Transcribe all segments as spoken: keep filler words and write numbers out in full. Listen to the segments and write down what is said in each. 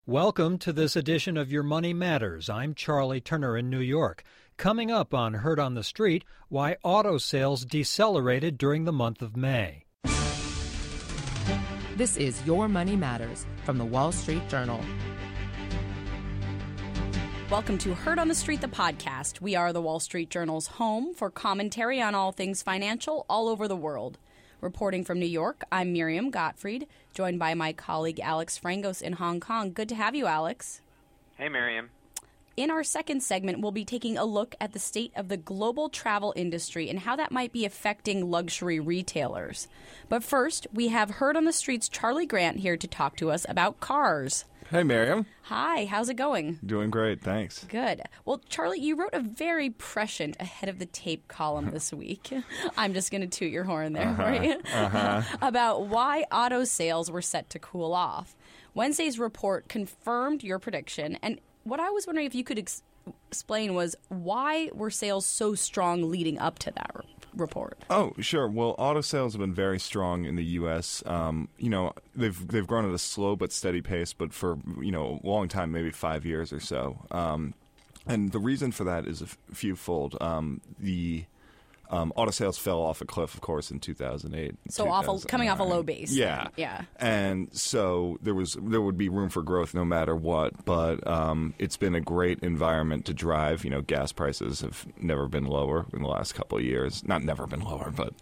Welcome to this edition of Your Money Matters. I'm Charlie Turner in New York. Coming up on Heard on the Street, why auto sales decelerated during the month of May. This is Your Money Matters from the Wall Street Journal. Welcome to Heard on the Street, the podcast. We are the Wall Street Journal's home for commentary on all things financial all over the world. Reporting from New York, I'm Miriam Gottfried, joined by my colleague Alex Frangos in Hong Kong. Good to have you, Alex. Hey, Miriam. In our second segment, we'll be taking a look at the state of the global travel industry and how that might be affecting luxury retailers. But first, we have Heard on the Street's Charlie Grant here to talk to us about cars. Hey, Miriam. Hi, how's it going? Doing great, thanks. Good. Well, Charlie, you wrote a very prescient ahead of the tape column this week. I'm just going to toot your horn there, uh-huh. right? Uh-huh. About why auto sales were set to cool off. Wednesday's report confirmed your prediction, and what I was wondering if you could ex- explain was why were sales so strong leading up to that re- report? Oh, sure. Well, auto sales have been very strong in the U S. Um, you know, they've they've grown at a slow but steady pace, but for, you know, a long time, maybe five years or so. Um, and the reason for that is a f- fewfold. Um, the Um, auto sales fell off a cliff, of course, in two thousand eight. So awful, coming off a low base. Yeah, yeah. And so there was there would be room for growth no matter what. But um, it's been a great environment to drive. You know, gas prices have never been lower in the last couple of years. Not never been lower, but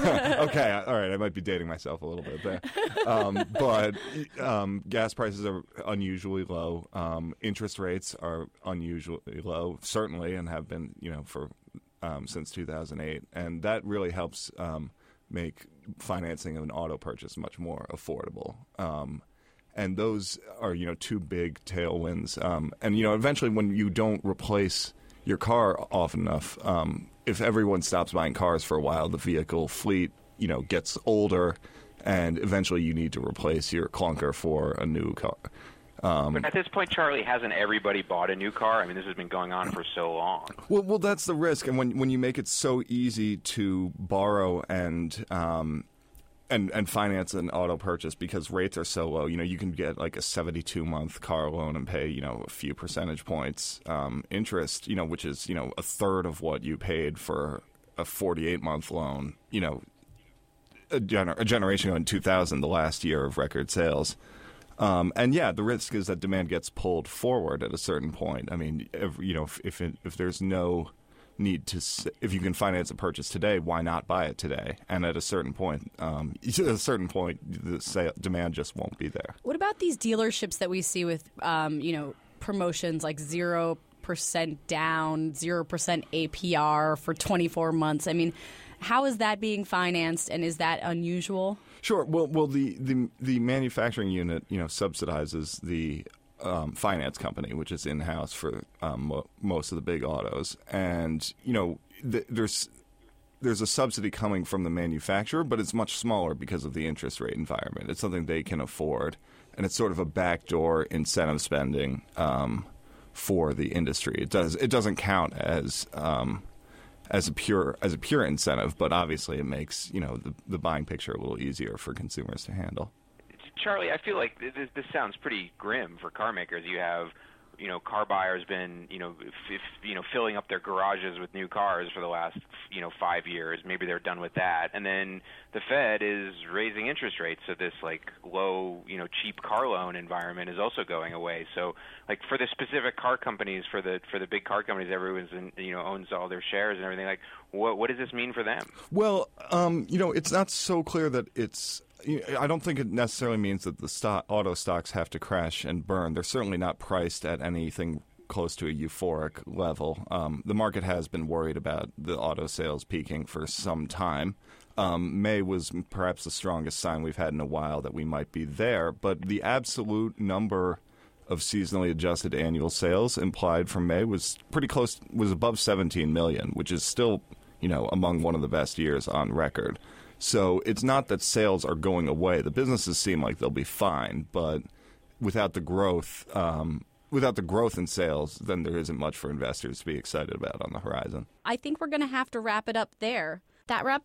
okay, all right. I might be dating myself a little bit there. Um, but um, gas prices are unusually low. Um, interest rates are unusually low, certainly, and have been, you know, for. Um, since two thousand eight, and that really helps um, make financing of an auto purchase much more affordable. Um, and those are, you know, two big tailwinds. Um, and, you know, eventually when you don't replace your car often enough, um, if everyone stops buying cars for a while, the vehicle fleet, you know, gets older, and eventually you need to replace your clunker for a new car. Um, but at this point, Charlie, hasn't everybody bought a new car? I mean, this has been going on for so long. Well, well, that's the risk, and when when you make it so easy to borrow and um, and and finance an auto purchase because rates are so low, you know, you can get like a seventy-two month car loan and pay, you know, a few percentage points um, interest, you know, which is, you know, a third of what you paid for a forty-eight month loan, you know, a, gener- a generation ago in two thousand, the last year of record sales. Um, and yeah, the risk is that demand gets pulled forward at a certain point. I mean, if, you know, if if, it, if there's no need to, if you can finance a purchase today, why not buy it today? And at a certain point, um, at a certain point, the sale, demand just won't be there. What about these dealerships that we see with, um, you know, promotions like zero percent down, zero percent A P R for twenty-four months? I mean, how is that being financed, and is that unusual? Sure. Well, well, the, the the manufacturing unit, you know, subsidizes the um, finance company, which is in house for um, mo- most of the big autos, and you know, th- there's there's a subsidy coming from the manufacturer, but it's much smaller because of the interest rate environment. It's something they can afford, and it's sort of a backdoor incentive spending um, for the industry. It does it doesn't count as um, as a pure as a pure incentive, but obviously it makes, you know, the, the buying picture a little easier for consumers to handle. Charlie, I feel like this, this sounds pretty grim for car makers. You have, you know, car buyers been, you know, f- you know, filling up their garages with new cars for the last, you know, five years. Maybe they're done with that, and then the Fed is raising interest rates, so this like low, you know, cheap car loan environment is also going away. So, like for the specific car companies, for the for the big car companies, everyone's in, you know, owns all their shares and everything. Like, what what does this mean for them? Well, um, you know, it's not so clear that it's. I don't think it necessarily means that the stock, auto stocks have to crash and burn. They're certainly not priced at anything close to a euphoric level. Um, the market has been worried about the auto sales peaking for some time. Um, May was perhaps the strongest sign we've had in a while that we might be there, but the absolute number of seasonally adjusted annual sales implied for May was pretty close, was above seventeen million, which is still, you know, among one of the best years on record. So it's not that sales are going away. The businesses seem like they'll be fine, but without the growth, um, without the growth in sales, then there isn't much for investors to be excited about on the horizon. I think we're going to have to wrap it up there. That wraps up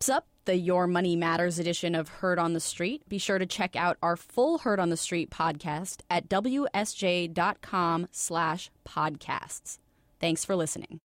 the Your Money Matters edition of Heard on the Street. Be sure to check out our full Heard on the Street podcast at W S J dot com slash podcasts. Thanks for listening.